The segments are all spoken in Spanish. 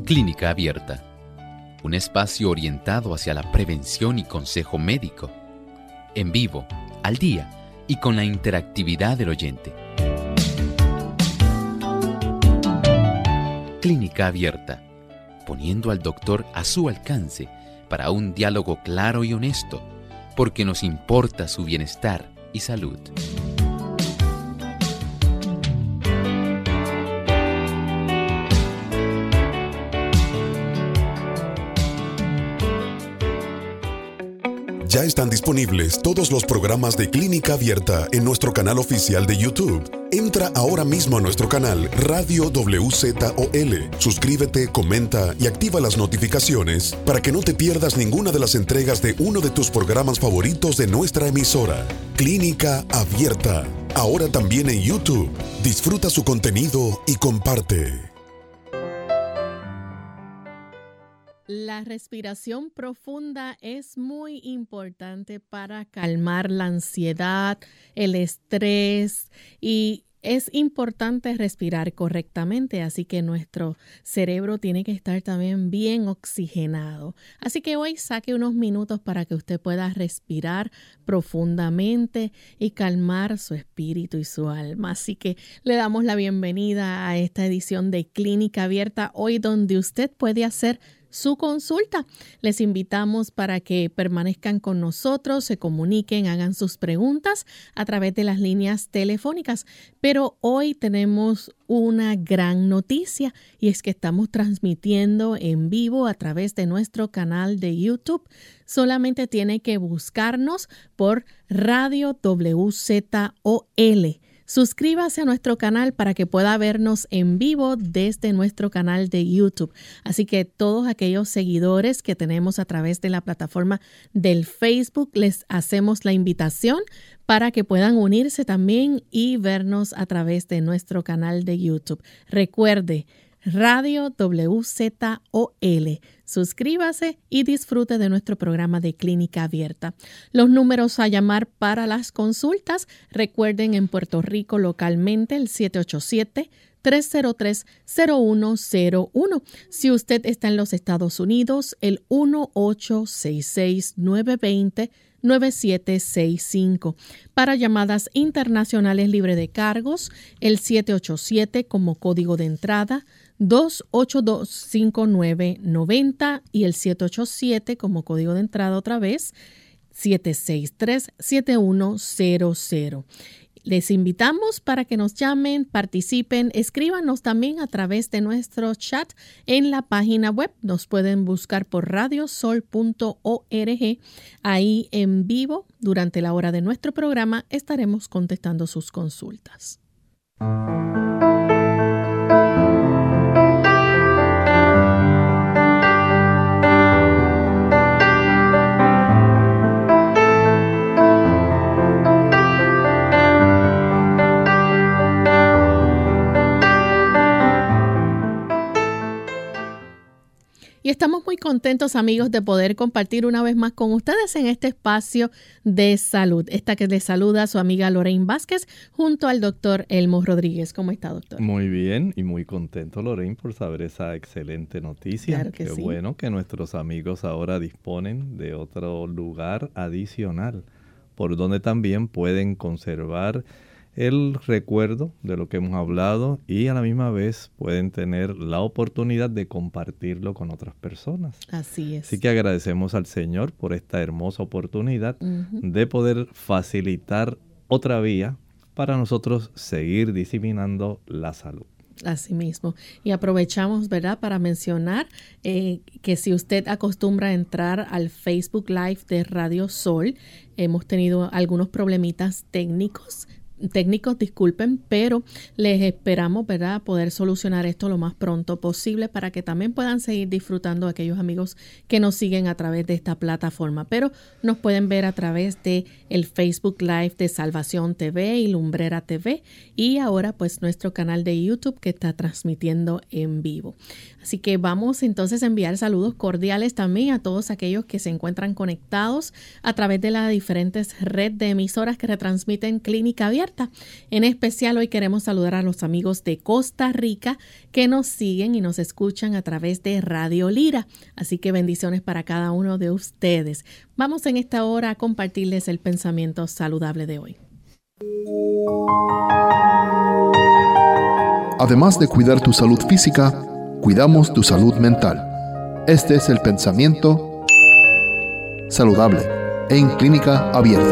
Clínica Abierta, un espacio orientado hacia la prevención y consejo médico, en vivo, al día y con la interactividad del oyente. Clínica Abierta, poniendo al doctor a su alcance para un diálogo claro y honesto, porque nos importa su bienestar y salud. Ya están disponibles todos los programas de Clínica Abierta en nuestro canal oficial de YouTube. Entra ahora mismo a nuestro canal Radio WZOL. Suscríbete, comenta y activa las notificaciones para que no te pierdas ninguna de las entregas de uno de tus programas favoritos de nuestra emisora. Clínica Abierta, ahora también en YouTube. Disfruta su contenido y comparte. La respiración profunda es muy importante para calmar la ansiedad, el estrés, y es importante respirar correctamente, así que nuestro cerebro tiene que estar también bien oxigenado. Así que hoy saque unos minutos para que usted pueda respirar profundamente y calmar su espíritu y su alma. Así que le damos la bienvenida a esta edición de Clínica Abierta, hoy donde usted puede hacer su consulta. Les invitamos para que permanezcan con nosotros, se comuniquen, hagan sus preguntas a través de las líneas telefónicas. Pero hoy tenemos una gran noticia y es que estamos transmitiendo en vivo a través de nuestro canal de YouTube. Solamente tiene que buscarnos por Radio WZOL. Suscríbase a nuestro canal para que pueda vernos en vivo desde nuestro canal de YouTube. Así que todos aquellos seguidores que tenemos a través de la plataforma del Facebook, les hacemos la invitación para que puedan unirse también y vernos a través de nuestro canal de YouTube. Recuerde, Radio WZOL. Suscríbase y disfrute de nuestro programa de Clínica Abierta. Los números a llamar para las consultas, recuerden, en Puerto Rico localmente el 787-303-0101. Si usted está en los Estados Unidos, el 1-866-920-9765. Para llamadas internacionales libre de cargos, el 787 como código de entrada, 282-5990 y el 787 como código de entrada otra vez, 763-7100. Les invitamos para que nos llamen, participen, escríbanos también a través de nuestro chat en la página web. Nos pueden buscar por radiosol.org. Ahí en vivo, durante la hora de nuestro programa, estaremos contestando sus consultas. Y estamos muy contentos, amigos, de poder compartir una vez más con ustedes en este espacio de salud. Esta que les saluda su amiga Lorraine Vázquez junto al doctor Elmo Rodríguez. ¿Cómo está, doctor? Muy bien y muy contento, Lorraine, por saber esa excelente noticia. Claro que Qué sí. bueno que nuestros amigos ahora disponen de otro lugar adicional por donde también pueden conservar el recuerdo de lo que hemos hablado y a la misma vez pueden tener la oportunidad de compartirlo con otras personas. Así es. Así que agradecemos al Señor por esta hermosa oportunidad de poder facilitar otra vía para nosotros seguir diseminando la salud. Así mismo. Y aprovechamos, ¿verdad?, para mencionar que si usted acostumbra a entrar al Facebook Live de Radio Sol, hemos tenido algunos problemitas técnicos, disculpen, pero les esperamos, ¿verdad?, poder solucionar esto lo más pronto posible para que también puedan seguir disfrutando a aquellos amigos que nos siguen a través de esta plataforma. Pero nos pueden ver a través de el Facebook Live de Salvación TV y Lumbrera TV y ahora pues nuestro canal de YouTube que está transmitiendo en vivo. Así que vamos entonces a enviar saludos cordiales también a todos aquellos que se encuentran conectados a través de las diferentes redes de emisoras que retransmiten Clínica Abierta. Abierta. En especial hoy queremos saludar a los amigos de Costa Rica que nos siguen y nos escuchan a través de Radio Lira. Así que bendiciones para cada uno de ustedes. Vamos en esta hora a compartirles el pensamiento saludable de hoy. Además de cuidar tu salud física, cuidamos tu salud mental. Este es el pensamiento saludable en Clínica Abierta.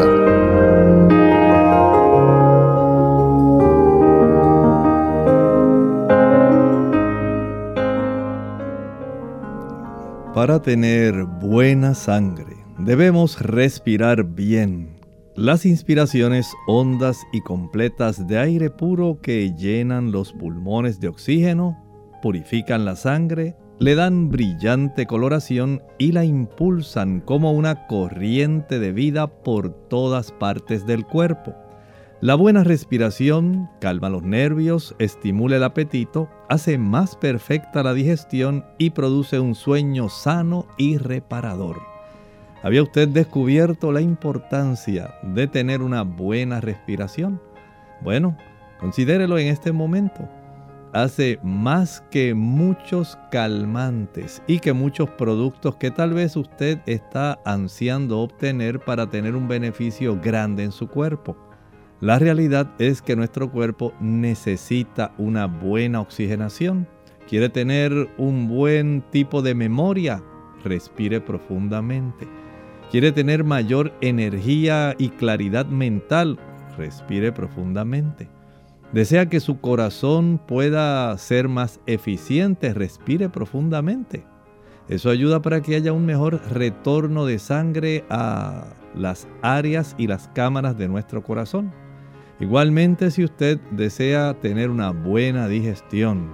Para tener buena sangre, debemos respirar bien. Las inspiraciones hondas y completas de aire puro que llenan los pulmones de oxígeno, purifican la sangre, le dan brillante coloración y la impulsan como una corriente de vida por todas partes del cuerpo. La buena respiración calma los nervios, estimula el apetito, hace más perfecta la digestión y produce un sueño sano y reparador. ¿Había usted descubierto la importancia de tener una buena respiración? Bueno, considérelo en este momento. Hace más que muchos calmantes y que muchos productos que tal vez usted está ansiando obtener para tener un beneficio grande en su cuerpo. La realidad es que nuestro cuerpo necesita una buena oxigenación. ¿Quiere tener un buen tipo de memoria? Respire profundamente. ¿Quiere tener mayor energía y claridad mental? Respire profundamente. ¿Desea que su corazón pueda ser más eficiente? Respire profundamente. Eso ayuda para que haya un mejor retorno de sangre a las áreas y las cámaras de nuestro corazón. Igualmente, si usted desea tener una buena digestión,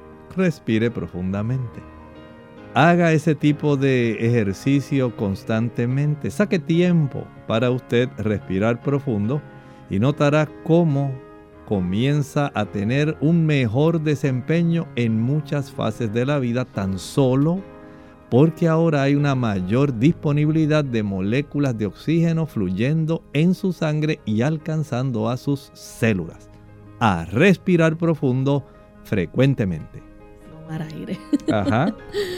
respire profundamente. Haga ese tipo de ejercicio constantemente. Saque tiempo para usted respirar profundo y notará cómo comienza a tener un mejor desempeño en muchas fases de la vida tan solo porque ahora hay una mayor disponibilidad de moléculas de oxígeno fluyendo en su sangre y alcanzando a sus células. A respirar profundo frecuentemente. Aire. Ajá.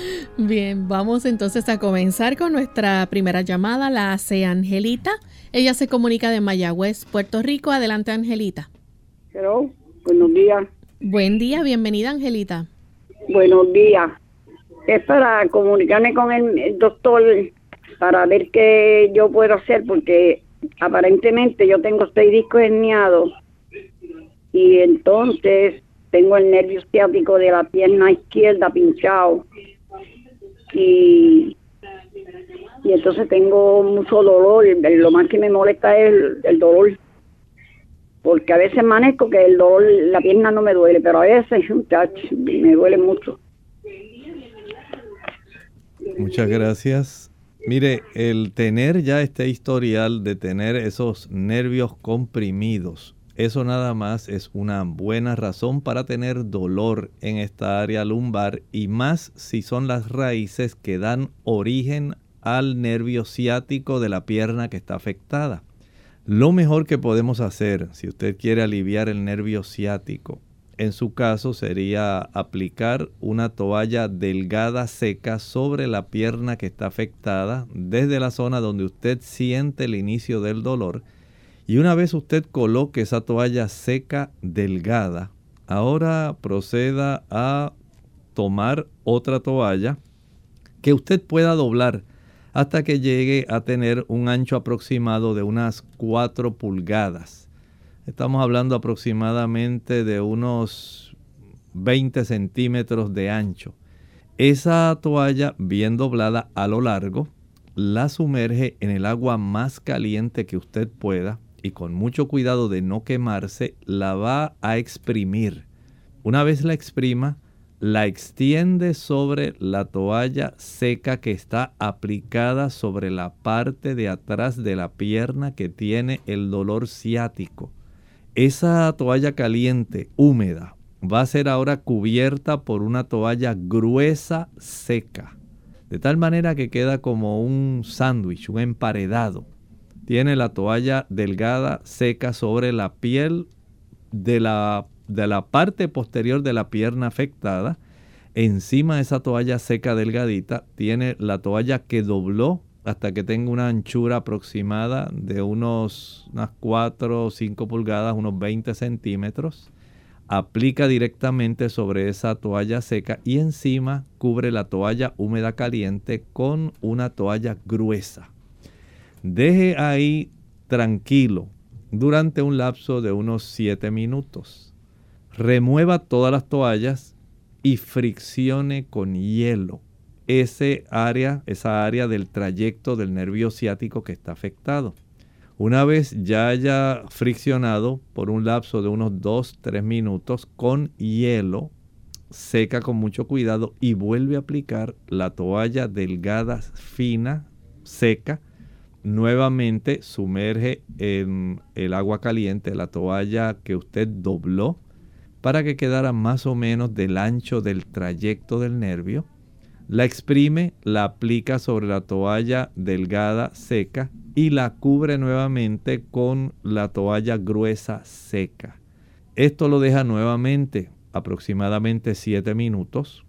Bien, vamos entonces a comenzar con nuestra primera llamada. La hace Angelita. Ella se comunica de Mayagüez, Puerto Rico. Adelante, Angelita. Hello, buenos días. Buen día, bienvenida, Angelita. Buenos días. Es para comunicarme con el doctor para ver qué yo puedo hacer, porque aparentemente yo tengo 6 discos herniados y entonces tengo el nervio ciático de la pierna izquierda pinchado y entonces tengo mucho dolor. Lo más que me molesta es el dolor, porque a veces amanezco que el dolor, la pierna no me duele, pero a veces me duele mucho. Muchas gracias. Mire, el tener ya este historial de tener esos nervios comprimidos, eso nada más es una buena razón para tener dolor en esta área lumbar, y más si son las raíces que dan origen al nervio ciático de la pierna que está afectada. Lo mejor que podemos hacer, si usted quiere aliviar el nervio ciático, en su caso sería aplicar una toalla delgada seca sobre la pierna que está afectada, desde la zona donde usted siente el inicio del dolor. Y una vez usted coloque esa toalla seca delgada, ahora proceda a tomar otra toalla que usted pueda doblar hasta que llegue a tener un ancho aproximado de unas 4 pulgadas. Estamos hablando aproximadamente de unos 20 centímetros de ancho. Esa toalla bien doblada a lo largo la sumerge en el agua más caliente que usted pueda y con mucho cuidado de no quemarse la va a exprimir. Una vez la exprima, la extiende sobre la toalla seca que está aplicada sobre la parte de atrás de la pierna que tiene el dolor ciático. Esa toalla caliente, húmeda, va a ser ahora cubierta por una toalla gruesa seca, de tal manera que queda como un sándwich, un emparedado. tiene la toalla delgada seca sobre la piel de la parte posterior de la pierna afectada. Encima de esa toalla seca delgadita tiene la toalla que dobló hasta que tenga una anchura aproximada de unas 4 o 5 pulgadas, unos 20 centímetros. Aplica directamente sobre esa toalla seca y encima cubre la toalla húmeda caliente con una toalla gruesa. Deje ahí tranquilo durante un lapso de unos 7 minutos. Remueva todas las toallas y friccione con hielo esa área del trayecto del nervio ciático que está afectado. Una vez ya haya friccionado por un lapso de unos 2-3 minutos con hielo, seca con mucho cuidado y vuelve a aplicar la toalla delgada, fina, seca. Nuevamente sumerge en el agua caliente la toalla que usted dobló para que quedara más o menos del ancho del trayecto del nervio. La exprime, la aplica sobre la toalla delgada seca y la cubre nuevamente con la toalla gruesa seca. Esto lo deja nuevamente aproximadamente 7 minutos.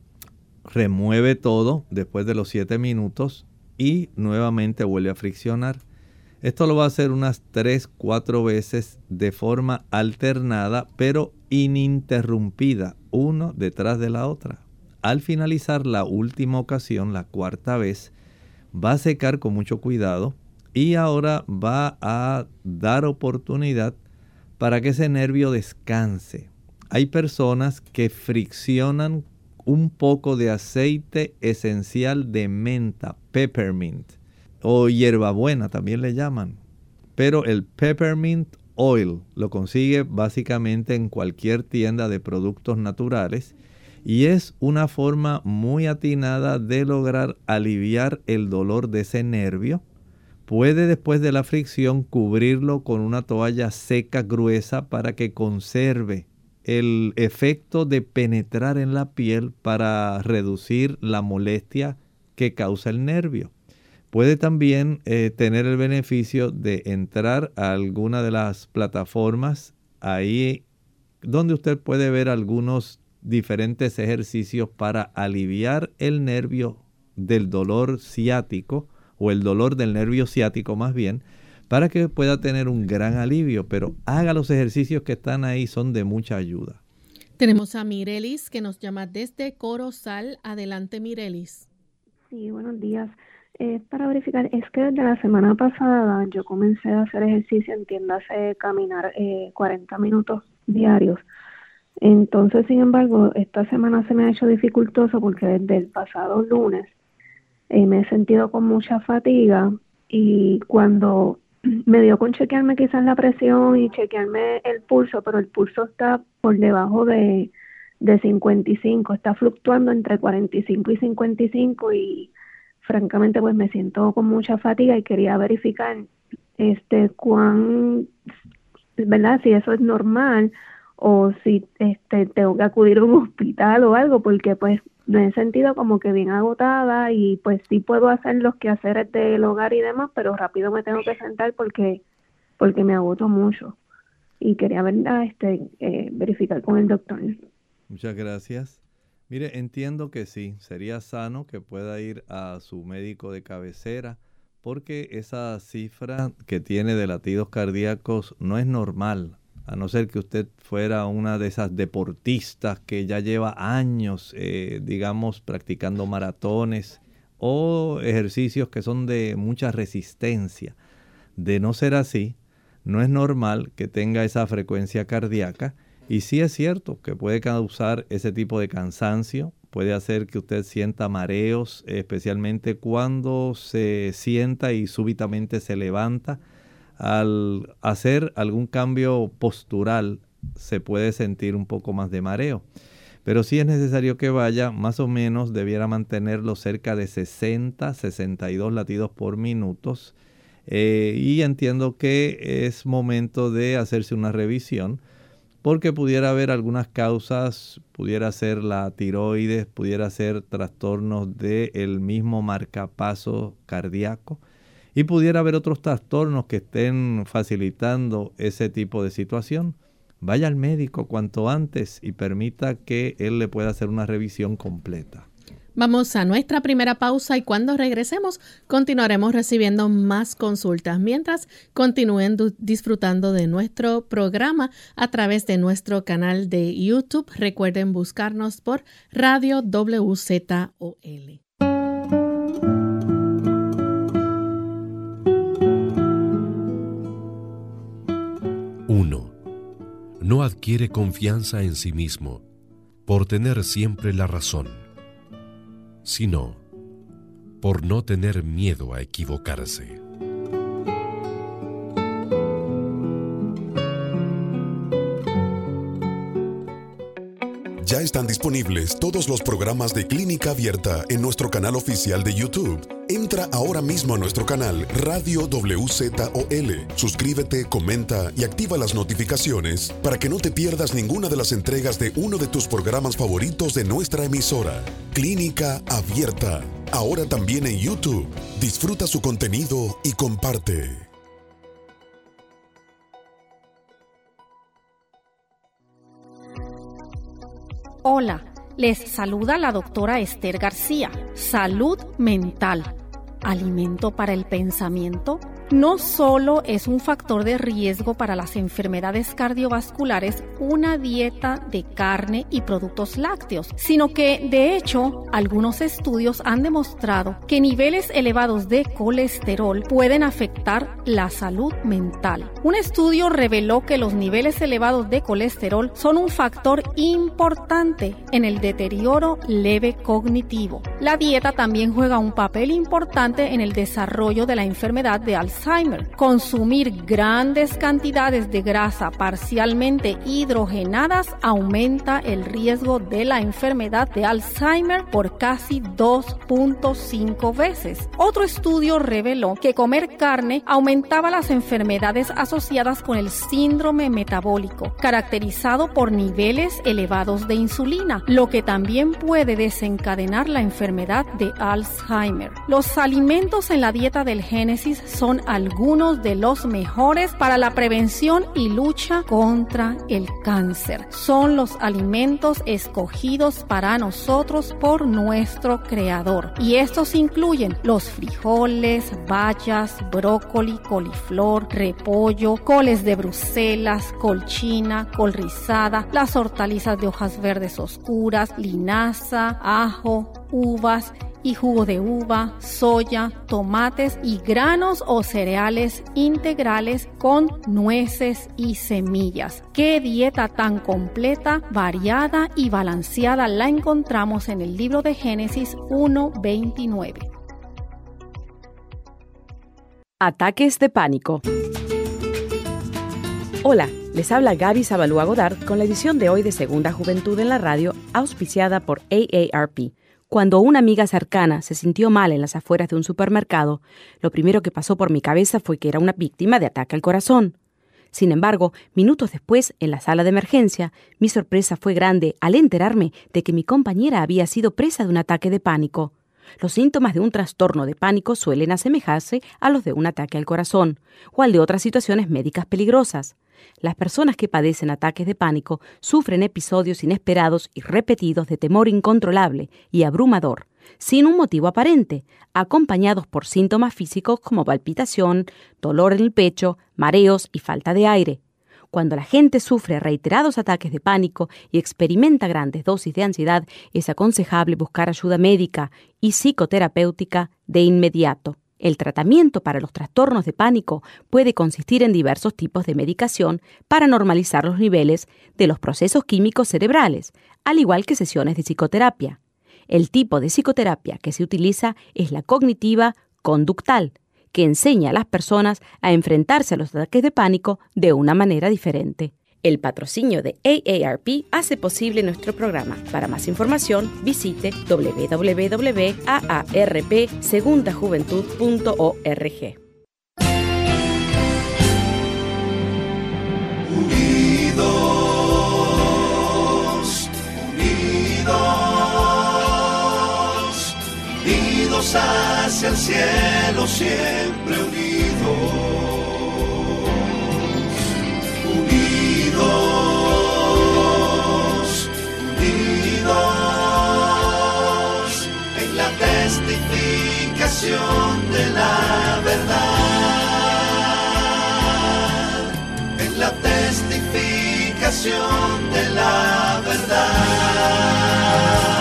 Remueve todo después de los 7 minutos y nuevamente vuelve a friccionar. Esto lo va a hacer unas 3-4 veces de forma alternada, pero ininterrumpida, uno detrás de la otra. Al finalizar la última ocasión, la cuarta vez, va a secar con mucho cuidado y ahora va a dar oportunidad para que ese nervio descanse. Hay personas que friccionan un poco de aceite esencial de menta, peppermint, o hierbabuena también le llaman. Pero el peppermint oil lo consigue básicamente en cualquier tienda de productos naturales y es una forma muy atinada de lograr aliviar el dolor de ese nervio. Puede después de la fricción cubrirlo con una toalla seca gruesa para que conserve el efecto de penetrar en la piel para reducir la molestia que causa el nervio. Puede también tener el beneficio de entrar a alguna de las plataformas ahí donde usted puede ver algunos diferentes ejercicios para aliviar el nervio del dolor ciático o el dolor del nervio ciático más bien, para que pueda tener un gran alivio, pero haga los ejercicios que están ahí, son de mucha ayuda. Tenemos a Mirelis que nos llama desde Corozal. Adelante, Mirelis. Sí, buenos días. Para verificar, es que desde la semana pasada yo comencé a hacer ejercicio, entiéndase caminar 40 minutos diarios. Entonces, sin embargo, esta semana se me ha hecho dificultoso porque desde el pasado lunes me he sentido con mucha fatiga y cuando me dio con chequearme quizás la presión y chequearme el pulso, pero el pulso está por debajo de 55, está fluctuando entre 45 y 55 y francamente pues me siento con mucha fatiga y quería verificar ¿verdad? Si eso es normal o si tengo que acudir a un hospital o algo, porque pues me he sentido como que bien agotada y pues sí puedo hacer los quehaceres del hogar y demás, pero rápido me tengo que sentar porque me agoto mucho y quería verificar con el doctor. Muchas gracias. Mire, entiendo que sí, sería sano que pueda ir a su médico de cabecera porque esa cifra que tiene de latidos cardíacos no es normal, a no ser que usted fuera una de esas deportistas que ya lleva años, digamos, practicando maratones o ejercicios que son de mucha resistencia. De no ser así, no es normal que tenga esa frecuencia cardíaca. Y sí es cierto que puede causar ese tipo de cansancio, puede hacer que usted sienta mareos, especialmente cuando se sienta y súbitamente se levanta. Al hacer algún cambio postural se puede sentir un poco más de mareo. Pero sí es necesario que vaya, más o menos debiera mantenerlo cerca de 60-62 latidos por minuto. Y entiendo que es momento de hacerse una revisión, porque pudiera haber algunas causas, pudiera ser la tiroides, pudiera ser trastornos del mismo marcapaso cardíaco. y pudiera haber otros trastornos que estén facilitando ese tipo de situación, vaya al médico cuanto antes y permita que él le pueda hacer una revisión completa. Vamos a nuestra primera pausa y cuando regresemos continuaremos recibiendo más consultas. Mientras continúen disfrutando de nuestro programa a través de nuestro canal de YouTube. Recuerden buscarnos por Radio WZOL. No adquiere confianza en sí mismo por tener siempre la razón, sino por no tener miedo a equivocarse. Ya están disponibles todos los programas de Clínica Abierta en nuestro canal oficial de YouTube. Entra ahora mismo a nuestro canal Radio WZOL. Suscríbete, comenta y activa las notificaciones para que no te pierdas ninguna de las entregas de uno de tus programas favoritos de nuestra emisora. Clínica Abierta, ahora también en YouTube. Disfruta su contenido y comparte. Hola, les saluda la doctora Esther García. Salud mental. ¿Alimento para el pensamiento? No solo es un factor de riesgo para las enfermedades cardiovasculares una dieta de carne y productos lácteos, sino que, de hecho, algunos estudios han demostrado que niveles elevados de colesterol pueden afectar la salud mental. Un estudio reveló que los niveles elevados de colesterol son un factor importante en el deterioro leve cognitivo. La dieta también juega un papel importante en el desarrollo de la enfermedad de Alzheimer. Consumir grandes cantidades de grasa parcialmente hidrogenadas aumenta el riesgo de la enfermedad de Alzheimer por casi 2.5 veces. Otro estudio reveló que comer carne aumentaba las enfermedades asociadas con el síndrome metabólico, caracterizado por niveles elevados de insulina, lo que también puede desencadenar la enfermedad de Alzheimer. Los alimentos en la dieta del Génesis son algunos de los mejores para la prevención y lucha contra el cáncer. Son los alimentos escogidos para nosotros por nuestro Creador. Y estos incluyen los frijoles, bayas, brócoli, coliflor, repollo, coles de Bruselas, col china, col rizada, las hortalizas de hojas verdes oscuras, linaza, ajo, uvas y jugo de uva, soya, tomates y granos o cereales integrales con nueces y semillas. ¡Qué dieta tan completa, variada y balanceada la encontramos en el libro de Génesis 1:29! Ataques de pánico. Hola, les habla Gaby Zabalúa Godard con la edición de hoy de Segunda Juventud en la Radio, auspiciada por AARP. Cuando una amiga cercana se sintió mal en las afueras de un supermercado, lo primero que pasó por mi cabeza fue que era una víctima de ataque al corazón. Sin embargo, minutos después, en la sala de emergencia, mi sorpresa fue grande al enterarme de que mi compañera había sido presa de un ataque de pánico. Los síntomas de un trastorno de pánico suelen asemejarse a los de un ataque al corazón o al de otras situaciones médicas peligrosas. Las personas que padecen ataques de pánico sufren episodios inesperados y repetidos de temor incontrolable y abrumador, sin un motivo aparente, acompañados por síntomas físicos como palpitación, dolor en el pecho, mareos y falta de aire. Cuando la gente sufre reiterados ataques de pánico y experimenta grandes dosis de ansiedad, es aconsejable buscar ayuda médica y psicoterapéutica de inmediato. El tratamiento para los trastornos de pánico puede consistir en diversos tipos de medicación para normalizar los niveles de los procesos químicos cerebrales, al igual que sesiones de psicoterapia. El tipo de psicoterapia que se utiliza es la cognitiva conductal, que enseña a las personas a enfrentarse a los ataques de pánico de una manera diferente. El patrocinio de AARP hace posible nuestro programa. Para más información, visite www.aarpsegundajuventud.org. Unidos hacia el cielo. cielo siempre unidos, unidos, unidos en la testificación de la verdad, en la testificación de la verdad.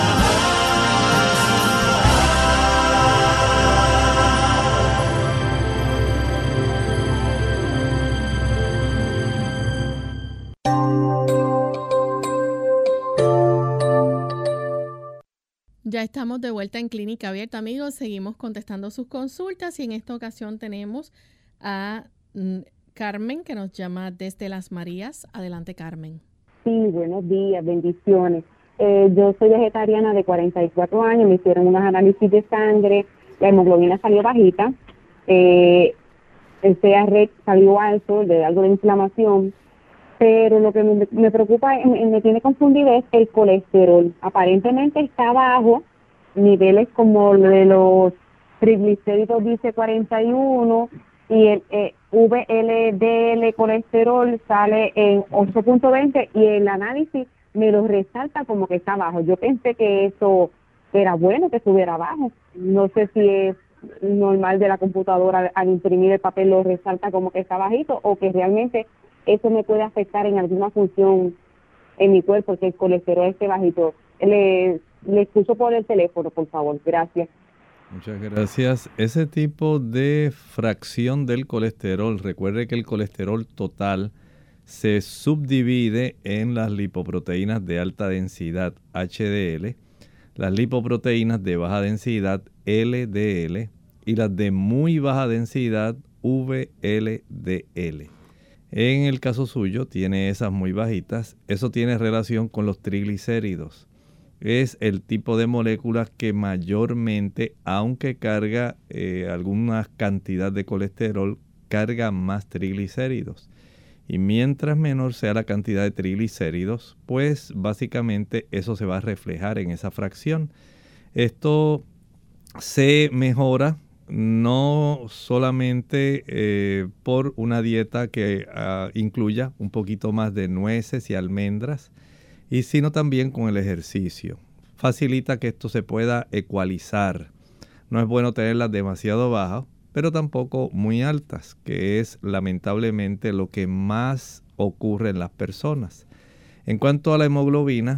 Ya estamos de vuelta en Clínica Abierta, amigos. Seguimos contestando sus consultas y en esta ocasión tenemos a Carmen, que nos llama desde Las Marías. Adelante, Carmen. Sí, buenos días, bendiciones. Yo soy vegetariana de 44 años, me hicieron unos análisis de sangre, la hemoglobina salió bajita, el CRP salió alto, de algo de inflamación, pero lo que me preocupa, me tiene confundida es el colesterol. Aparentemente está bajo, niveles como de los triglicéridos dice 41 y el VLDL colesterol sale en 8.20 y el análisis me lo resalta como que está bajo. Yo pensé que eso era bueno, que estuviera bajo. No sé si es normal de la computadora al imprimir el papel lo resalta como que está bajito o que realmente eso me puede afectar en alguna función en mi cuerpo, que el colesterol esté bajito. Le escucho por el teléfono, por favor. Gracias. Muchas gracias. Ese tipo de fracción del colesterol, recuerde que el colesterol total se subdivide en las lipoproteínas de alta densidad, HDL, las lipoproteínas de baja densidad, LDL, y las de muy baja densidad, VLDL. En el caso suyo, tiene esas muy bajitas. Eso tiene relación con los triglicéridos. Es el tipo de moléculas que mayormente, aunque carga alguna cantidad de colesterol, carga más triglicéridos. Y mientras menor sea la cantidad de triglicéridos, pues básicamente eso se va a reflejar en esa fracción. Esto se mejora no solamente por una dieta que incluya un poquito más de nueces y almendras, sino también con el ejercicio. Facilita que esto se pueda ecualizar. No es bueno tenerlas demasiado bajas, pero tampoco muy altas, que es lamentablemente lo que más ocurre en las personas. En cuanto a la hemoglobina,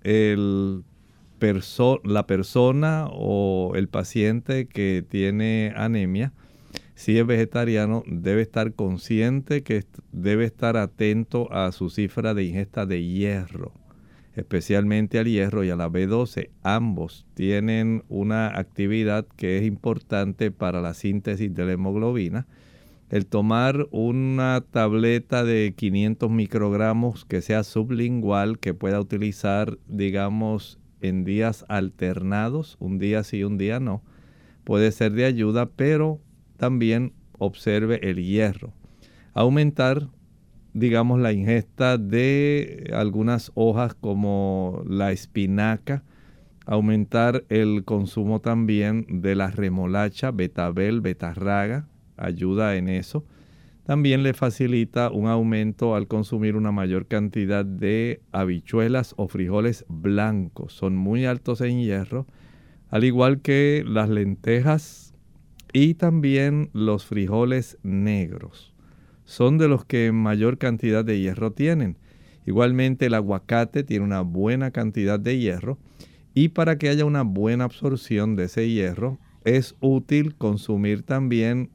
la persona o el paciente que tiene anemia, si es vegetariano, debe estar consciente que debe estar atento a su cifra de ingesta de hierro, especialmente al hierro y a la B12. Ambos tienen una actividad que es importante para la síntesis de la hemoglobina. El tomar una tableta de 500 microgramos que sea sublingual, que pueda utilizar, digamos, en días alternados, un día sí, un día no, puede ser de ayuda, pero también observe el hierro. Aumentar, digamos, la ingesta de algunas hojas como la espinaca, aumentar el consumo también de la remolacha, betabel, betarraga, ayuda en eso. También le facilita un aumento al consumir una mayor cantidad de habichuelas o frijoles blancos. Son muy altos en hierro, al igual que las lentejas y también los frijoles negros. Son de los que mayor cantidad de hierro tienen. Igualmente el aguacate tiene una buena cantidad de hierro y para que haya una buena absorción de ese hierro es útil consumir también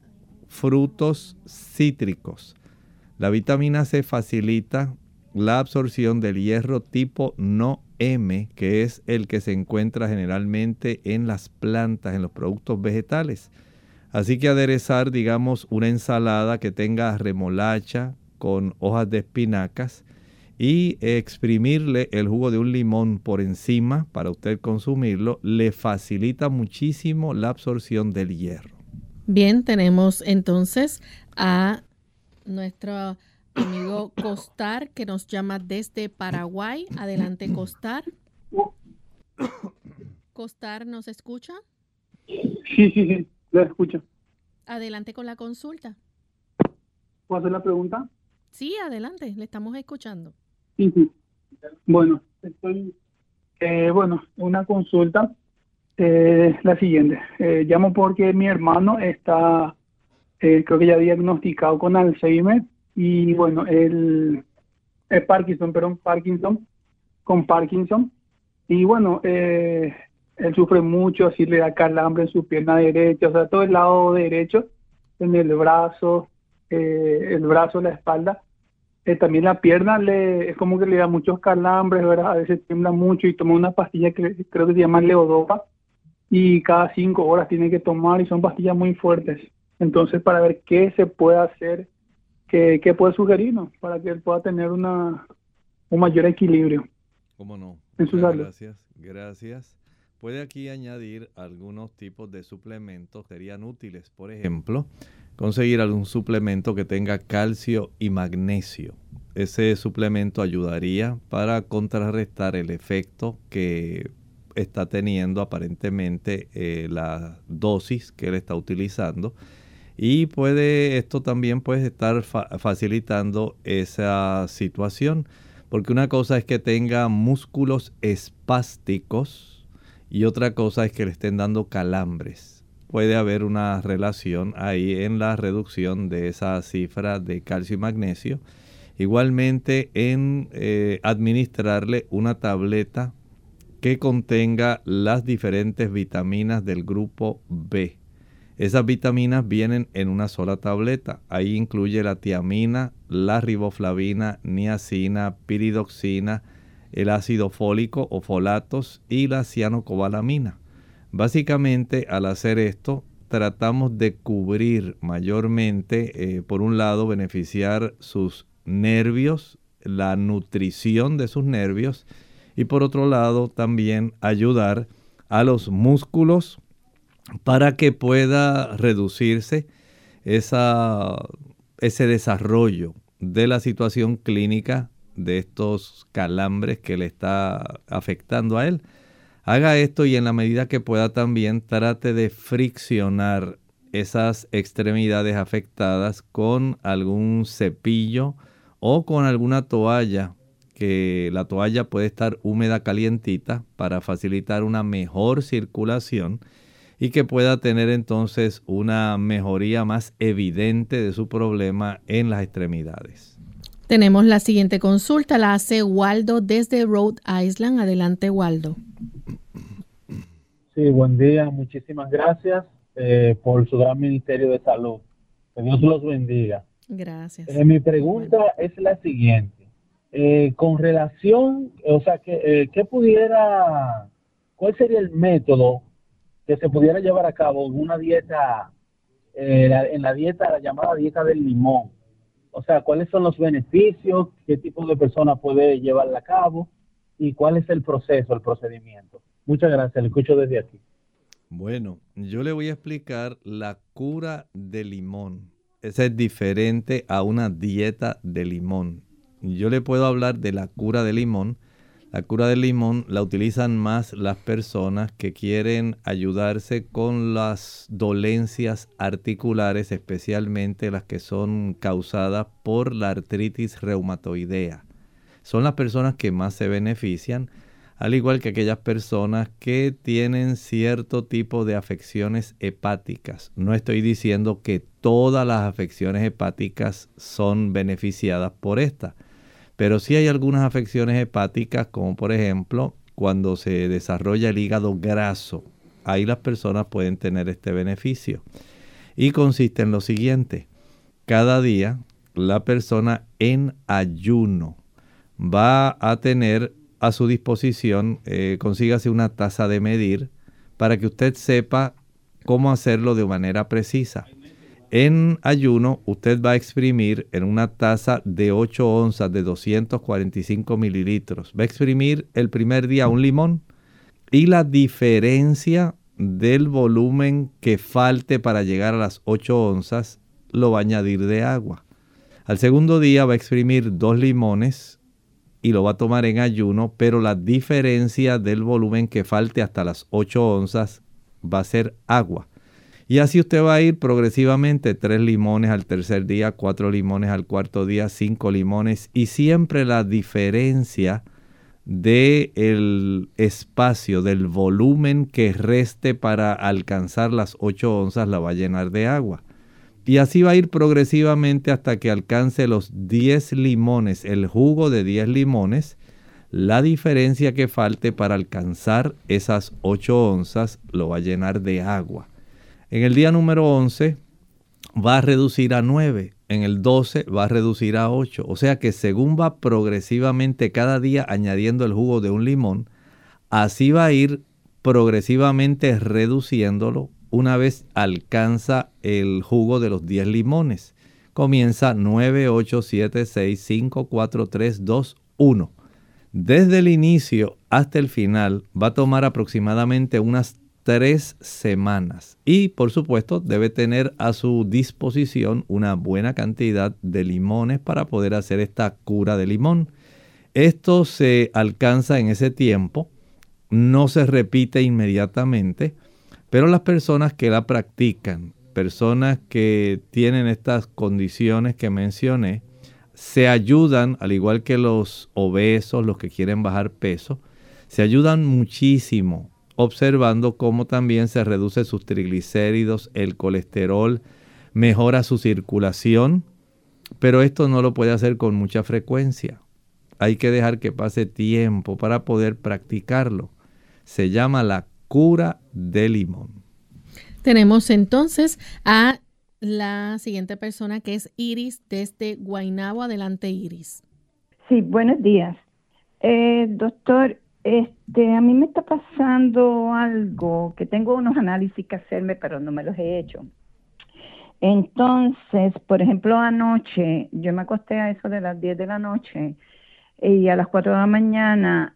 frutos cítricos. La vitamina C facilita la absorción del hierro tipo no M, que es el que se encuentra generalmente en las plantas, en los productos vegetales. Así que aderezar, digamos, una ensalada que tenga remolacha con hojas de espinacas y exprimirle el jugo de un limón por encima para usted consumirlo, le facilita muchísimo la absorción del hierro. Bien, tenemos entonces a nuestro amigo Costar, que nos llama desde Paraguay. Adelante, Costar. Costar, ¿nos escucha? Sí, lo escucho. Adelante con la consulta. ¿Puedo hacer la pregunta? Sí, adelante, le estamos escuchando. Sí. Bueno, una consulta. La siguiente. Llamo porque mi hermano está, creo que ya diagnosticado con Alzheimer y bueno, Parkinson. Y bueno, él sufre mucho, así le da calambre en su pierna derecha, o sea, todo el lado derecho, en el brazo, la espalda. También la pierna es como que le da muchos calambres, ¿verdad? A veces tiembla mucho y toma una pastilla que creo que se llama levodopa y cada 5 horas tiene que tomar y son pastillas muy fuertes. Entonces, para ver qué se puede hacer, qué puede sugerirnos para que él pueda tener un mayor equilibrio. ¿Cómo no? En su salud. Gracias. Puede aquí añadir algunos tipos de suplementos que serían útiles. Por ejemplo, conseguir algún suplemento que tenga calcio y magnesio. Ese suplemento ayudaría para contrarrestar el efecto que está teniendo aparentemente la dosis que él está utilizando. Y esto también puede estar facilitando esa situación. Porque una cosa es que tenga músculos espásticos y otra cosa es que le estén dando calambres. Puede haber una relación ahí en la reducción de esa cifra de calcio y magnesio. Igualmente en administrarle una tableta que contenga las diferentes vitaminas del grupo B. Esas vitaminas vienen en una sola tableta. Ahí incluye la tiamina, la riboflavina, niacina, piridoxina, el ácido fólico o folatos y la cianocobalamina. Básicamente, al hacer esto, tratamos de cubrir mayormente, por un lado, beneficiar sus nervios, la nutrición de sus nervios, y por otro lado, también ayudar a los músculos para que pueda reducirse ese desarrollo de la situación clínica de estos calambres que le está afectando a él. Haga esto y en la medida que pueda también trate de friccionar esas extremidades afectadas con algún cepillo o con alguna toalla, que la toalla puede estar húmeda, calientita, para facilitar una mejor circulación y que pueda tener entonces una mejoría más evidente de su problema en las extremidades. Tenemos la siguiente consulta, la hace Waldo desde Rhode Island. Adelante, Waldo. Sí, buen día. Muchísimas gracias por su gran ministerio de salud. Que Dios los bendiga. Gracias. Mi pregunta es la siguiente. Con relación, ¿cuál sería el método que se pudiera llevar a cabo en una dieta, la llamada dieta del limón? O sea, ¿cuáles son los beneficios? ¿Qué tipo de persona puede llevarla a cabo? ¿Y cuál es el procedimiento? Muchas gracias, le escucho desde aquí. Bueno, yo le voy a explicar la cura de limón. Esa es diferente a una dieta de limón. Yo le puedo hablar de la cura de limón. La cura del limón la utilizan más las personas que quieren ayudarse con las dolencias articulares, especialmente las que son causadas por la artritis reumatoidea. Son las personas que más se benefician, al igual que aquellas personas que tienen cierto tipo de afecciones hepáticas. No estoy diciendo que todas las afecciones hepáticas son beneficiadas por esta. Pero sí hay algunas afecciones hepáticas, como por ejemplo, cuando se desarrolla el hígado graso. Ahí las personas pueden tener este beneficio. Y consiste en lo siguiente. Cada día, la persona en ayuno va a tener a su disposición, consígase una taza de medir para que usted sepa cómo hacerlo de manera precisa. En ayuno, usted va a exprimir en una taza de 8 onzas de 245 mililitros. Va a exprimir el primer día un limón y la diferencia del volumen que falte para llegar a las 8 onzas lo va a añadir de agua. Al segundo día va a exprimir 2 limones y lo va a tomar en ayuno, pero la diferencia del volumen que falte hasta las 8 onzas va a ser agua. Y así usted va a ir progresivamente, 3 limones al tercer día, 4 limones al cuarto día, 5 limones, y siempre la diferencia del espacio, del volumen que reste para alcanzar las 8 onzas la va a llenar de agua. Y así va a ir progresivamente hasta que alcance los 10 limones, el jugo de 10 limones. La diferencia que falte para alcanzar esas 8 onzas lo va a llenar de agua. En el día número 11 va a reducir a 9. En el 12 va a reducir a 8. O sea que según va progresivamente cada día añadiendo el jugo de un limón, así va a ir progresivamente reduciéndolo una vez alcanza el jugo de los 10 limones. Comienza 9, 8, 7, 6, 5, 4, 3, 2, 1. Desde el inicio hasta el final va a tomar aproximadamente unas 3 semanas. Y por supuesto debe tener a su disposición una buena cantidad de limones para poder hacer esta cura de limón. Esto se alcanza en ese tiempo, no se repite inmediatamente, pero las personas que la practican, personas que tienen estas condiciones que mencioné, se ayudan, al igual que los obesos, los que quieren bajar peso, se ayudan muchísimo observando cómo también se reduce sus triglicéridos, el colesterol, mejora su circulación, pero esto no lo puede hacer con mucha frecuencia. Hay que dejar que pase tiempo para poder practicarlo. Se llama la cura de limón. Tenemos entonces a la siguiente persona, que es Iris desde Guaynabo. Adelante, Iris. Sí, buenos días. Doctor, a mí me está pasando algo, que tengo unos análisis que hacerme, pero no me los he hecho. Entonces, por ejemplo, anoche, yo me acosté a eso de las 10 de la noche y a las 4 de la mañana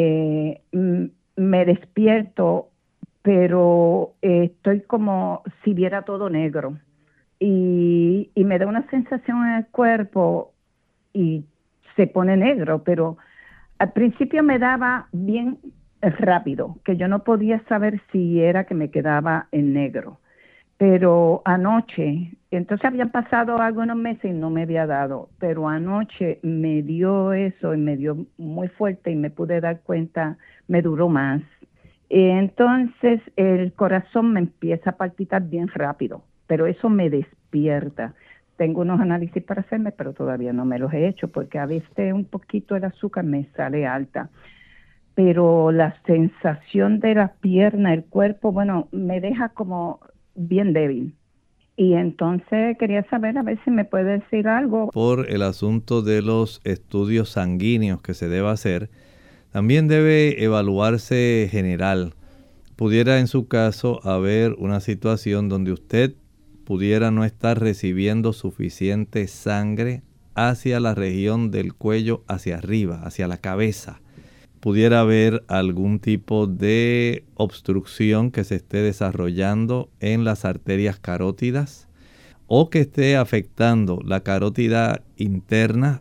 me despierto, pero estoy como si viera todo negro. Y me da una sensación en el cuerpo y se pone negro, pero al principio me daba bien rápido, que yo no podía saber si era que me quedaba en negro. Pero anoche, entonces habían pasado algunos meses y no me había dado, pero anoche me dio eso y me dio muy fuerte y me pude dar cuenta, me duró más. Entonces el corazón me empieza a palpitar bien rápido, pero eso me despierta. Tengo unos análisis para hacerme, pero todavía no me los he hecho porque a veces un poquito el azúcar me sale alta. Pero la sensación de la pierna, el cuerpo, bueno, me deja como bien débil. Y entonces quería saber a ver si me puede decir algo. Por el asunto de los estudios sanguíneos que se debe hacer, también debe evaluarse general. Pudiera en su caso haber una situación donde usted pudiera no estar recibiendo suficiente sangre hacia la región del cuello, hacia arriba, hacia la cabeza. Pudiera haber algún tipo de obstrucción que se esté desarrollando en las arterias carótidas o que esté afectando la carótida interna,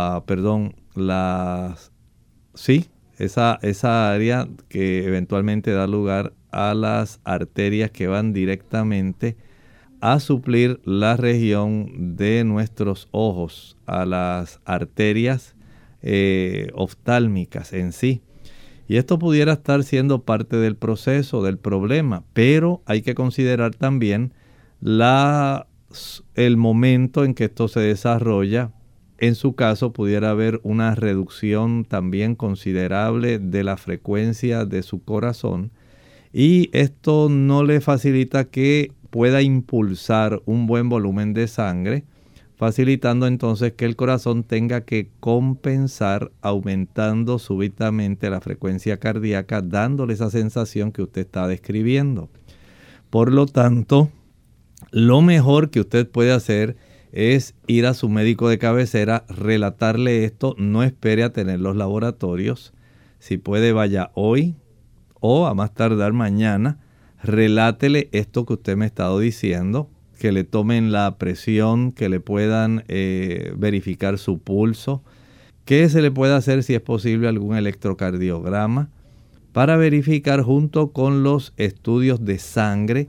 esa área que eventualmente da lugar a las arterias que van directamente a suplir la región de nuestros ojos, a las arterias oftálmicas en sí. Y esto pudiera estar siendo parte del proceso, del problema, pero hay que considerar también el momento en que esto se desarrolla. En su caso pudiera haber una reducción también considerable de la frecuencia de su corazón y esto no le facilita que pueda impulsar un buen volumen de sangre, facilitando entonces que el corazón tenga que compensar aumentando súbitamente la frecuencia cardíaca, dándole esa sensación que usted está describiendo. Por lo tanto, lo mejor que usted puede hacer es ir a su médico de cabecera, relatarle esto, no espere a tener los laboratorios. Si puede, vaya hoy o a más tardar mañana. Relátele esto que usted me ha estado diciendo, que le tomen la presión, que le puedan verificar su pulso, que se le pueda hacer, si es posible, algún electrocardiograma para verificar junto con los estudios de sangre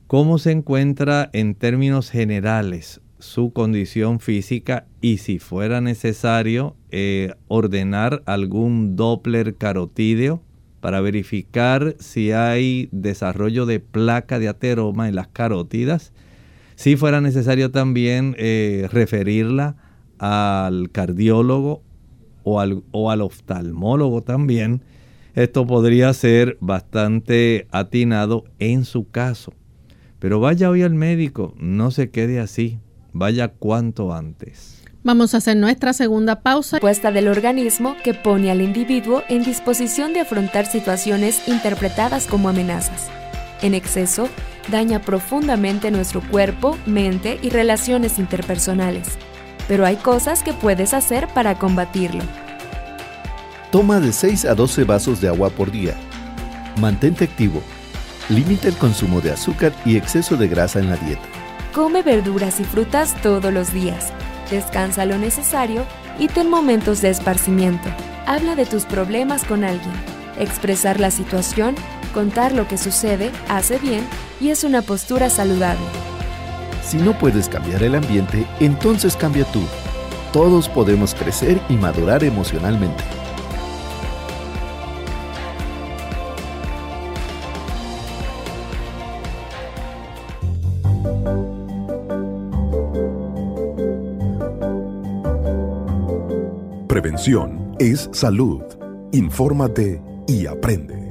cómo se encuentra en términos generales su condición física y si fuera necesario ordenar algún Doppler carotídeo para verificar si hay desarrollo de placa de ateroma en las carótidas. Si fuera necesario también referirla al cardiólogo o al oftalmólogo también. Esto podría ser bastante atinado en su caso. Pero vaya hoy al médico, no se quede así, vaya cuanto antes. Vamos a hacer nuestra segunda pausa. Respuesta del organismo que pone al individuo en disposición de afrontar situaciones interpretadas como amenazas. En exceso, daña profundamente nuestro cuerpo, mente y relaciones interpersonales. Pero hay cosas que puedes hacer para combatirlo. Toma de 6 a 12 vasos de agua por día. Mantente activo. Limita el consumo de azúcar y exceso de grasa en la dieta. Come verduras y frutas todos los días. Descansa lo necesario y ten momentos de esparcimiento. Habla de tus problemas con alguien. Expresar la situación, contar lo que sucede, hace bien y es una postura saludable. Si no puedes cambiar el ambiente, entonces cambia tú. Todos podemos crecer y madurar emocionalmente. Prevención es salud. Infórmate y aprende.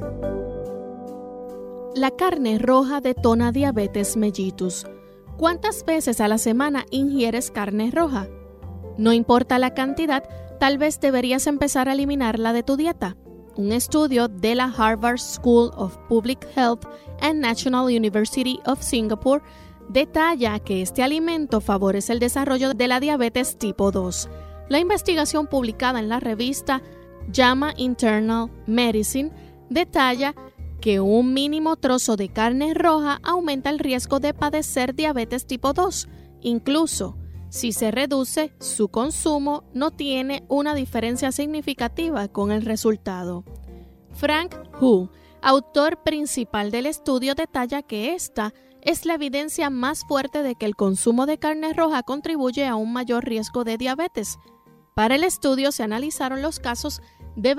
La carne roja detona diabetes mellitus. ¿Cuántas veces a la semana ingieres carne roja? No importa la cantidad, tal vez deberías empezar a eliminarla de tu dieta. Un estudio de la Harvard School of Public Health and National University of Singapore detalla que este alimento favorece el desarrollo de la diabetes tipo 2. La investigación publicada en la revista JAMA Internal Medicine detalla que un mínimo trozo de carne roja aumenta el riesgo de padecer diabetes tipo 2. Incluso si se reduce su consumo, no tiene una diferencia significativa con el resultado. Frank Hu, autor principal del estudio, detalla que esta es la evidencia más fuerte de que el consumo de carne roja contribuye a un mayor riesgo de diabetes. Para el estudio se analizaron los casos de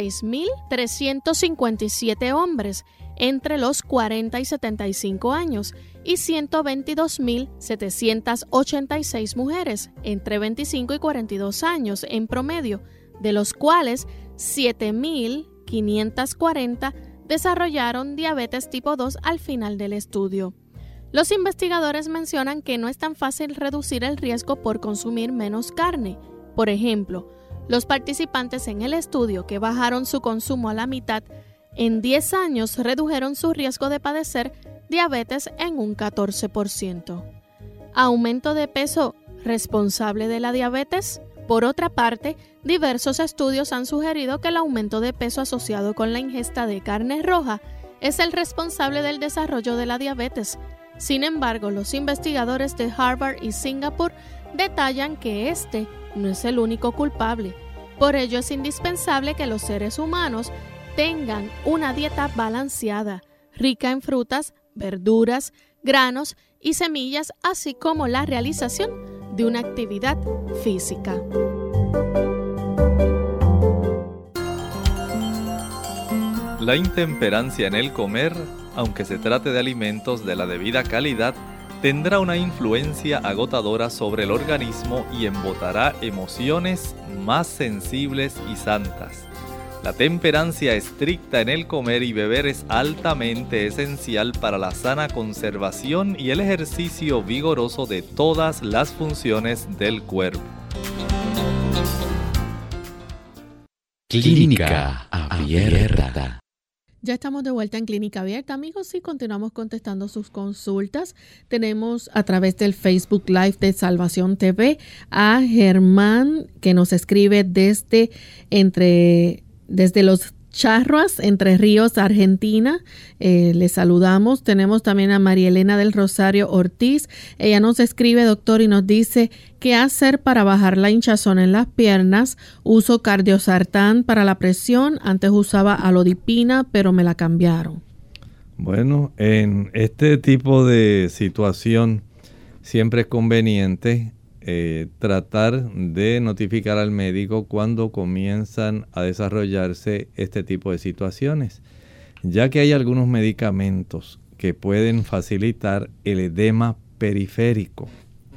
26.357 hombres entre los 40 y 75 años y 122.786 mujeres entre 25 y 42 años en promedio, de los cuales 7.540 desarrollaron diabetes tipo 2 al final del estudio. Los investigadores mencionan que no es tan fácil reducir el riesgo por consumir menos carne. Por ejemplo, los participantes en el estudio que bajaron su consumo a la mitad en 10 años redujeron su riesgo de padecer diabetes en un 14%. ¿Aumento de peso responsable de la diabetes? Por otra parte, diversos estudios han sugerido que el aumento de peso asociado con la ingesta de carne roja es el responsable del desarrollo de la diabetes. Sin embargo, los investigadores de Harvard y Singapur detallan que este no es el único culpable. Por ello es indispensable que los seres humanos tengan una dieta balanceada, rica en frutas, verduras, granos y semillas, así como la realización de una actividad física. La intemperancia en el comer, aunque se trate de alimentos de la debida calidad, tendrá una influencia agotadora sobre el organismo y embotará emociones más sensibles y santas. La temperancia estricta en el comer y beber es altamente esencial para la sana conservación y el ejercicio vigoroso de todas las funciones del cuerpo. Clínica Abierta. Ya estamos de vuelta en Clínica Abierta, amigos, y continuamos contestando sus consultas. Tenemos a través del Facebook Live de Salvación TV a Germán, que nos escribe desde los Charruas, Entre Ríos, Argentina. Le saludamos. Tenemos también a María Elena del Rosario Ortiz. Ella nos escribe, doctor, y nos dice qué hacer para bajar la hinchazón en las piernas. Uso Cardiosartán para la presión. Antes usaba Alodipina, pero me la cambiaron. Bueno, en este tipo de situación siempre es conveniente tratar de notificar al médico cuando comienzan a desarrollarse este tipo de situaciones, ya que hay algunos medicamentos que pueden facilitar el edema periférico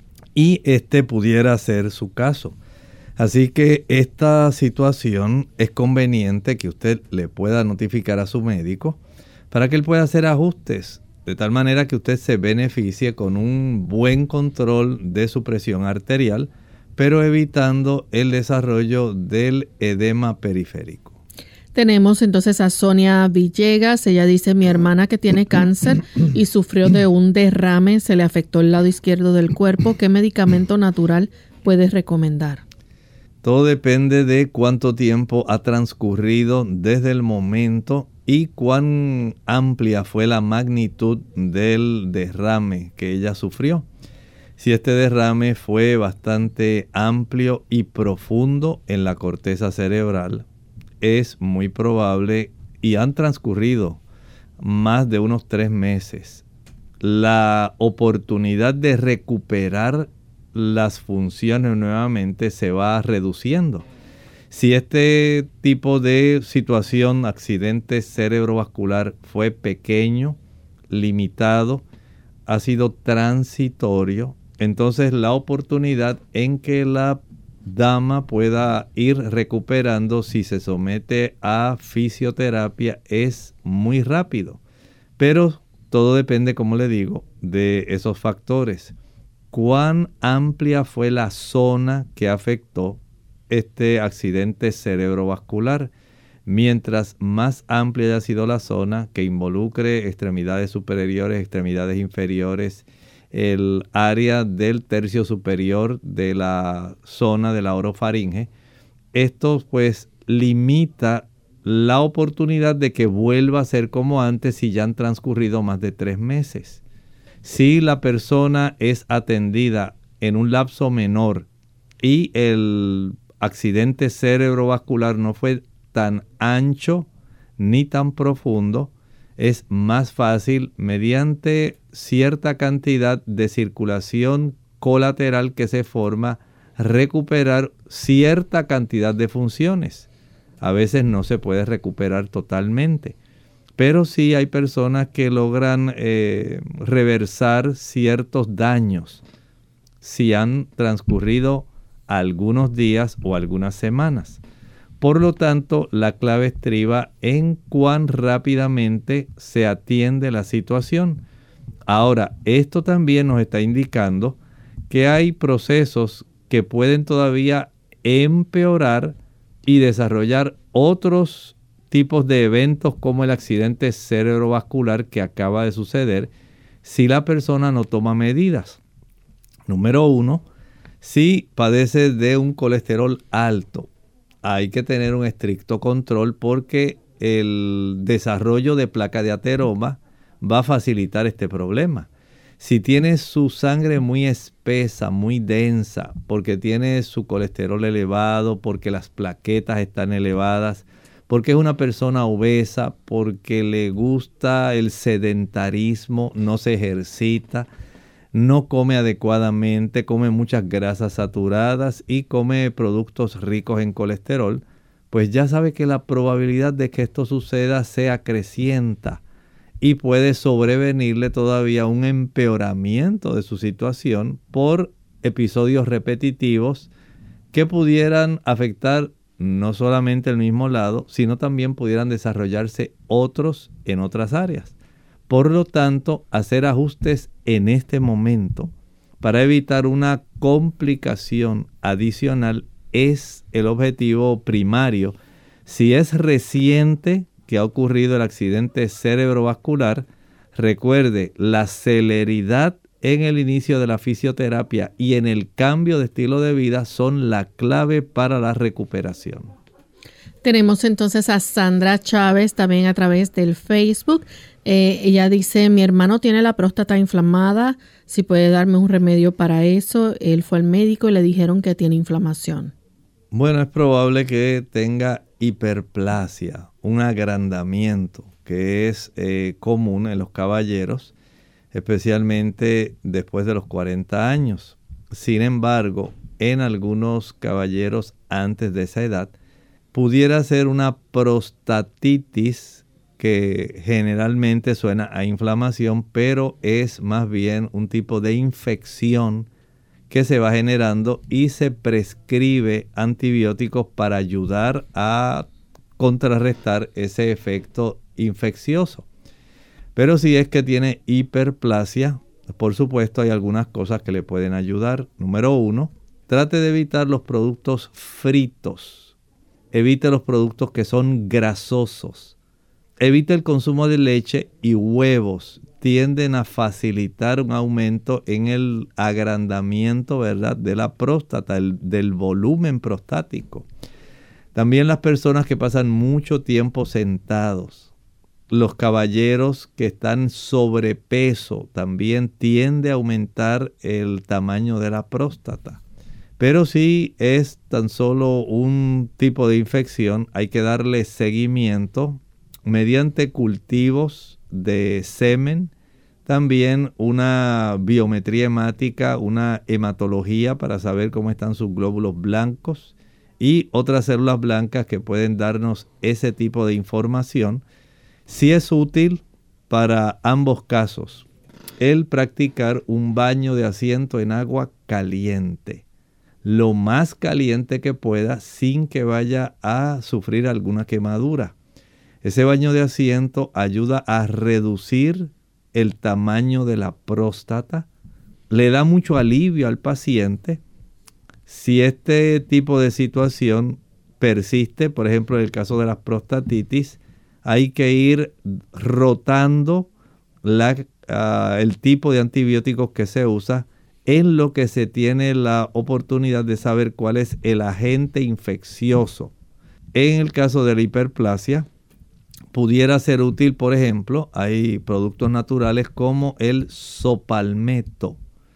y este pudiera ser su caso. Así que esta situación es conveniente que usted le pueda notificar a su médico para que él pueda hacer ajustes de tal manera que usted se beneficie con un buen control de su presión arterial, pero evitando el desarrollo del edema periférico. Tenemos entonces a Sonia Villegas. Ella dice: mi hermana que tiene cáncer y sufrió de un derrame, se le afectó el lado izquierdo del cuerpo. ¿Qué medicamento natural puedes recomendar? Todo depende de cuánto tiempo ha transcurrido desde el momento y cuán amplia fue la magnitud del derrame que ella sufrió. Si este derrame fue bastante amplio y profundo en la corteza cerebral, es muy probable, y han transcurrido más de unos 3 meses, la oportunidad de recuperar las funciones nuevamente se va reduciendo. Si este tipo de situación, accidente cerebrovascular, fue pequeño, limitado, ha sido transitorio, entonces la oportunidad en que la dama pueda ir recuperando si se somete a fisioterapia es muy rápido. Pero todo depende, como le digo, de esos factores. ¿Cuán amplia fue la zona que afectó este accidente cerebrovascular? Mientras más amplia haya sido la zona que involucre extremidades superiores, extremidades inferiores, el área del tercio superior de la zona de la orofaringe, esto pues limita la oportunidad de que vuelva a ser como antes si ya han transcurrido más de 3 meses. Si la persona es atendida en un lapso menor y el accidente cerebrovascular no fue tan ancho ni tan profundo, es más fácil, mediante cierta cantidad de circulación colateral que se forma, recuperar cierta cantidad de funciones. A veces no se puede recuperar totalmente, pero sí hay personas que logran reversar ciertos daños si han transcurrido algunos días o algunas semanas. Por lo tanto, la clave estriba en cuán rápidamente se atiende la situación. Ahora, esto también nos está indicando que hay procesos que pueden todavía empeorar y desarrollar otros tipos de eventos como el accidente cerebrovascular que acaba de suceder si la persona no toma medidas. Número 1, si padece de un colesterol alto, hay que tener un estricto control porque el desarrollo de placa de ateroma va a facilitar este problema. Si tiene su sangre muy espesa, muy densa, porque tiene su colesterol elevado, porque las plaquetas están elevadas, porque es una persona obesa, porque le gusta el sedentarismo, no se ejercita, no come adecuadamente, come muchas grasas saturadas y come productos ricos en colesterol, pues ya sabe que la probabilidad de que esto suceda se acrecienta y puede sobrevenirle todavía un empeoramiento de su situación por episodios repetitivos que pudieran afectar no solamente el mismo lado, sino también pudieran desarrollarse otros en otras áreas. Por lo tanto, hacer ajustes en este momento para evitar una complicación adicional es el objetivo primario. Si es reciente que ha ocurrido el accidente cerebrovascular, recuerde, la celeridad en el inicio de la fisioterapia y en el cambio de estilo de vida son la clave para la recuperación. Tenemos entonces a Sandra Chávez también a través del Facebook. Ella dice: mi hermano tiene la próstata inflamada, si puede darme un remedio para eso. Él fue al médico y le dijeron que tiene inflamación. Bueno, es probable que tenga hiperplasia, un agrandamiento, que es común en los caballeros, especialmente después de los 40 años. Sin embargo, en algunos caballeros antes de esa edad, pudiera ser una prostatitis que generalmente suena a inflamación, pero es más bien un tipo de infección que se va generando y se prescribe antibióticos para ayudar a contrarrestar ese efecto infeccioso. Pero si es que tiene hiperplasia, por supuesto hay algunas cosas que le pueden ayudar. Número 1, trate de evitar los productos fritos. Evite los productos que son grasosos. Evite el consumo de leche y huevos. Tienden a facilitar un aumento en el agrandamiento, ¿verdad?, de la próstata, del volumen prostático. También las personas que pasan mucho tiempo sentados. Los caballeros que están sobrepeso también tiende a aumentar el tamaño de la próstata. Pero si es tan solo un tipo de infección, hay que darle seguimiento mediante cultivos de semen, también una biometría hemática, una hematología para saber cómo están sus glóbulos blancos y otras células blancas que pueden darnos ese tipo de información. Si es útil para ambos casos el practicar un baño de asiento en agua caliente, lo más caliente que pueda sin que vaya a sufrir alguna quemadura. Ese baño de asiento ayuda a reducir el tamaño de la próstata, le da mucho alivio al paciente. Si este tipo de situación persiste, por ejemplo en el caso de la prostatitis, hay que ir rotando el tipo de antibióticos que se usa en lo que se tiene la oportunidad de saber cuál es el agente infeccioso. En el caso de la hiperplasia, pudiera ser útil, por ejemplo, hay productos naturales como el sopalmeto,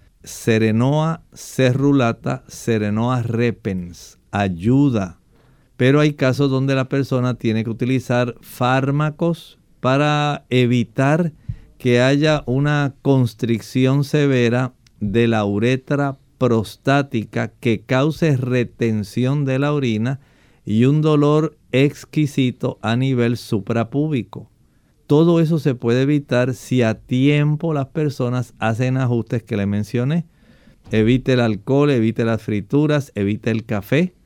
Serenoa cerulata, Serenoa repens, ayuda. Pero hay casos donde la persona tiene que utilizar fármacos para evitar que haya una constricción severa de la uretra prostática que cause retención de la orina y un dolor exquisito a nivel suprapúbico. Todo eso se puede evitar si a tiempo las personas hacen ajustes que le mencioné. Evite el alcohol, evite las frituras, evite el café,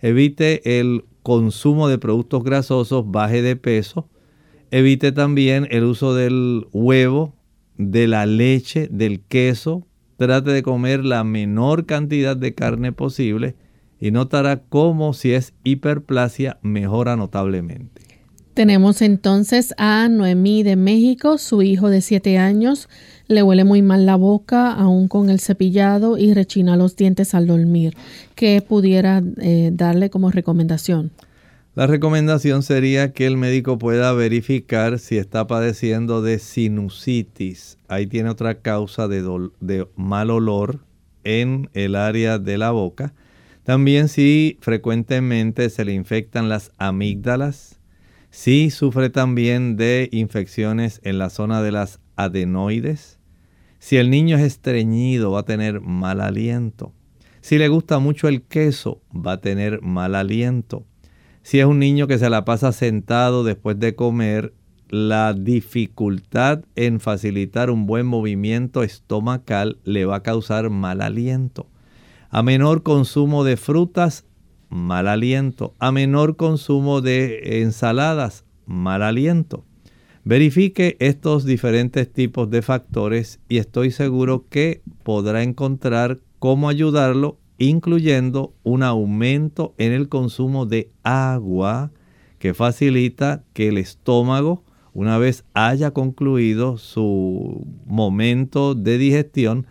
evite el consumo de productos grasosos, baje de peso. Evite también el uso del huevo, de la leche, del queso. Trate de comer la menor cantidad de carne posible y notará cómo, si es hiperplasia, mejora notablemente. Tenemos entonces a Noemí de México. Su hijo de 7 años le huele muy mal la boca, aún con el cepillado, y rechina los dientes al dormir. ¿Qué pudiera darle como recomendación? La recomendación sería que el médico pueda verificar si está padeciendo de sinusitis. Ahí tiene otra causa de mal olor en el área de la boca. También si frecuentemente se le infectan las amígdalas, si sufre también de infecciones en la zona de las adenoides, si el niño es estreñido va a tener mal aliento, si le gusta mucho el queso va a tener mal aliento, si es un niño que se la pasa sentado después de comer, la dificultad en facilitar un buen movimiento estomacal le va a causar mal aliento. A menor consumo de frutas, mal aliento. A menor consumo de ensaladas, mal aliento. Verifique estos diferentes tipos de factores y estoy seguro que podrá encontrar cómo ayudarlo, incluyendo un aumento en el consumo de agua que facilita que el estómago, una vez haya concluido su momento de digestión,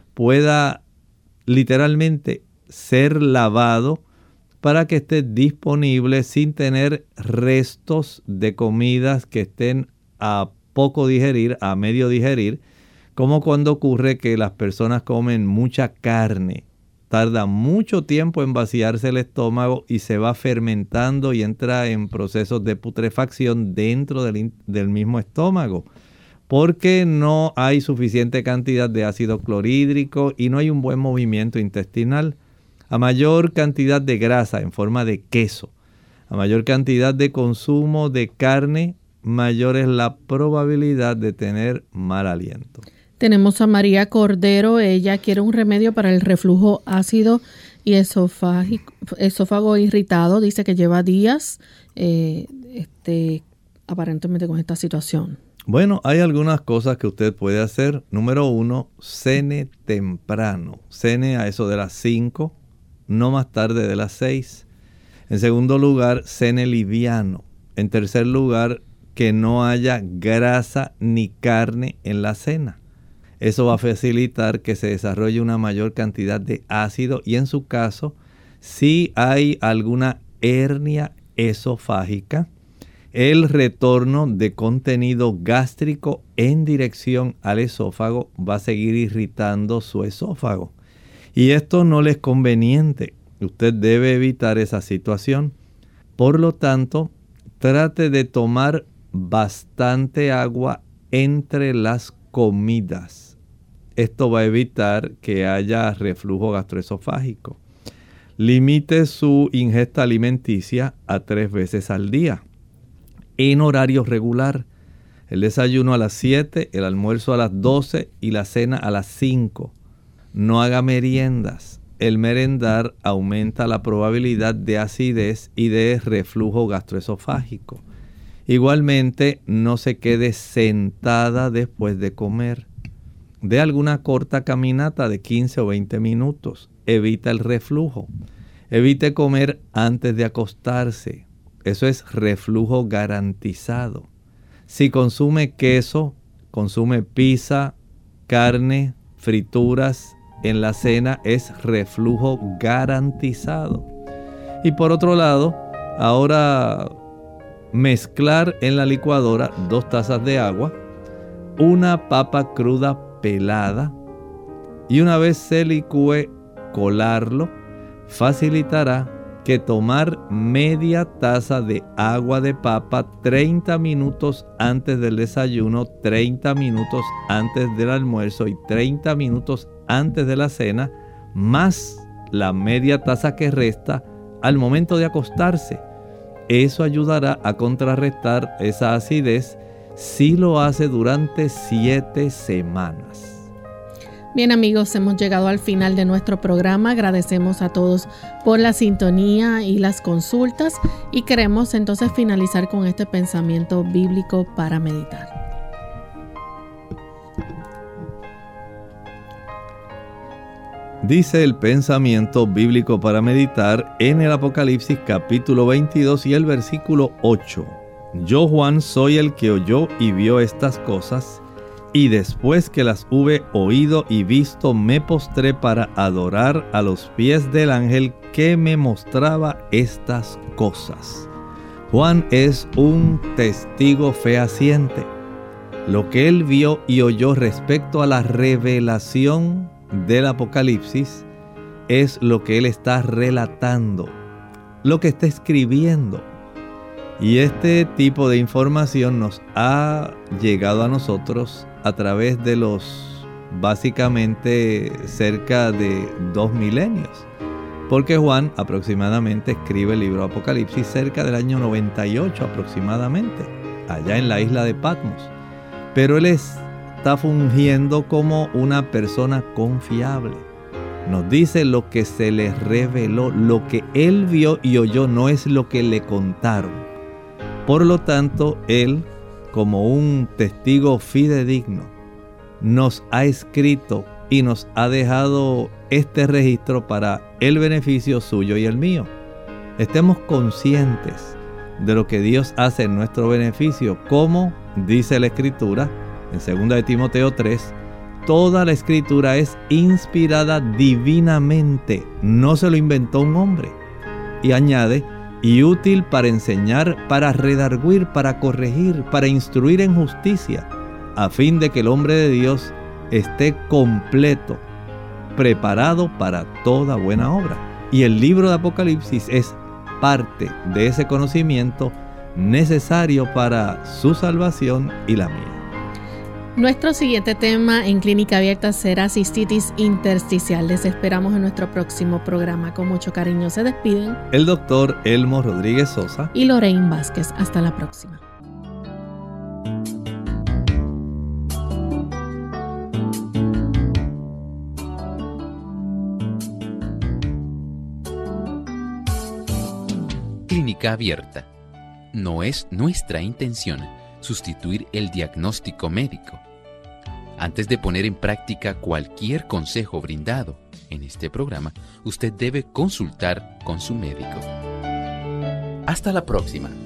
pueda literalmente ser lavado para que esté disponible sin tener restos de comidas que estén a poco digerir, a medio digerir, como cuando ocurre que las personas comen mucha carne tarda mucho tiempo en vaciarse el estómago y se va fermentando y entra en procesos de putrefacción dentro del mismo estómago, porque no hay suficiente cantidad de ácido clorhídrico y no hay un buen movimiento intestinal. A mayor cantidad de grasa en forma de queso, a mayor cantidad de consumo de carne, mayor es la probabilidad de tener mal aliento. Tenemos a María Cordero. Ella quiere un remedio para el reflujo ácido y esófago irritado. Dice que lleva días aparentemente con esta situación. Bueno, hay algunas cosas que usted puede hacer. Número 1, cene temprano. Cene a eso de las 5, no más tarde de las 6. En segundo lugar, cene liviano. En tercer lugar, que no haya grasa ni carne en la cena. Eso va a facilitar que se desarrolle una mayor cantidad de ácido y en su caso, si hay alguna hernia esofágica, el retorno de contenido gástrico en dirección al esófago va a seguir irritando su esófago. Y esto no le es conveniente. Usted debe evitar esa situación. Por lo tanto, trate de tomar bastante agua entre las comidas. Esto va a evitar que haya reflujo gastroesofágico. Limite su ingesta alimenticia a 3 veces al día, en horario regular. El desayuno a las 7, el almuerzo a las 12 y la cena a las 5. No haga meriendas. El merendar aumenta la probabilidad de acidez y de reflujo gastroesofágico. Igualmente, no se quede sentada después de comer. Dé alguna corta caminata de 15 o 20 minutos. Evita el reflujo. Evite comer antes de acostarse. Eso es reflujo garantizado. Si consume queso, consume pizza, carne, frituras en la cena, es reflujo garantizado. Y por otro lado, ahora mezclar en la licuadora 2 tazas de agua, una papa cruda pelada y una vez se licúe, colarlo, facilitará que tomar media taza de agua de papa 30 minutos antes del desayuno, 30 minutos antes del almuerzo y 30 minutos antes de la cena, más la media taza que resta al momento de acostarse. Eso ayudará a contrarrestar esa acidez si lo hace durante 7 semanas. Bien amigos, hemos llegado al final de nuestro programa. Agradecemos a todos por la sintonía y las consultas y queremos entonces finalizar con este pensamiento bíblico para meditar. Dice el pensamiento bíblico para meditar en el Apocalipsis capítulo 22 y el versículo 8. Yo, Juan, soy el que oyó y vio estas cosas, y después que las hube oído y visto, me postré para adorar a los pies del ángel que me mostraba estas cosas. Juan es un testigo fehaciente. Lo que él vio y oyó respecto a la revelación del Apocalipsis es lo que él está relatando, lo que está escribiendo. Y este tipo de información nos ha llegado a nosotros a través de los básicamente cerca de 2 milenios. Porque Juan aproximadamente escribe el libro Apocalipsis cerca del año 98 aproximadamente, allá en la isla de Patmos. Pero él está fungiendo como una persona confiable. Nos dice lo que se le reveló, lo que él vio y oyó, no es lo que le contaron. Por lo tanto, él, como un testigo fidedigno, nos ha escrito y nos ha dejado este registro para el beneficio suyo y el mío. Estemos conscientes de lo que Dios hace en nuestro beneficio, como dice la Escritura en 2 de Timoteo 3, toda la Escritura es inspirada divinamente, no se lo inventó un hombre. Y añade, y útil para enseñar, para redarguir, para corregir, para instruir en justicia, a fin de que el hombre de Dios esté completo, preparado para toda buena obra. Y el libro de Apocalipsis es parte de ese conocimiento necesario para su salvación y la mía. Nuestro siguiente tema en Clínica Abierta será cistitis intersticial. Les esperamos en nuestro próximo programa. Con mucho cariño se despiden el doctor Elmo Rodríguez Sosa y Lorraine Vázquez. Hasta la próxima. Clínica Abierta. No es nuestra intención sustituir el diagnóstico médico. Antes de poner en práctica cualquier consejo brindado en este programa, usted debe consultar con su médico. Hasta la próxima.